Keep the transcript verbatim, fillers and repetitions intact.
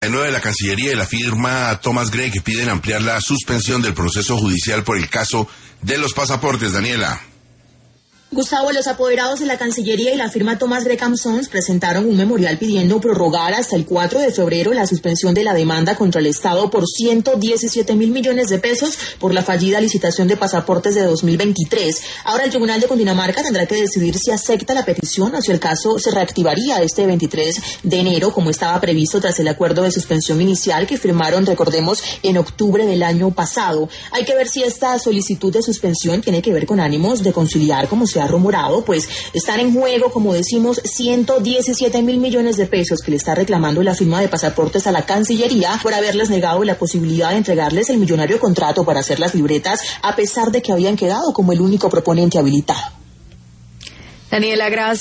De la Cancillería y la firma Thomas Gray que piden ampliar la suspensión del proceso judicial por el caso de los pasaportes. Daniela. Gustavo, los apoderados de la Cancillería y la firma Thomas Graham Sons presentaron un memorial pidiendo prorrogar hasta el cuatro de febrero la suspensión de la demanda contra el Estado por ciento diecisiete mil millones de pesos por la fallida licitación de pasaportes de dos mil veintitrés. Ahora el Tribunal de Cundinamarca tendrá que decidir si acepta la petición o si el caso se reactivaría este veintitrés de enero, como estaba previsto tras el acuerdo de suspensión inicial que firmaron, recordemos, en octubre del año pasado. Hay que ver si esta solicitud de suspensión tiene que ver con ánimos de conciliar, como se ha rumorado, pues están en juego, como decimos, ciento diecisiete mil millones de pesos que le está reclamando la firma de pasaportes a la Cancillería por haberles negado la posibilidad de entregarles el millonario contrato para hacer las libretas, a pesar de que habían quedado como el único proponente habilitado. Daniela, gracias.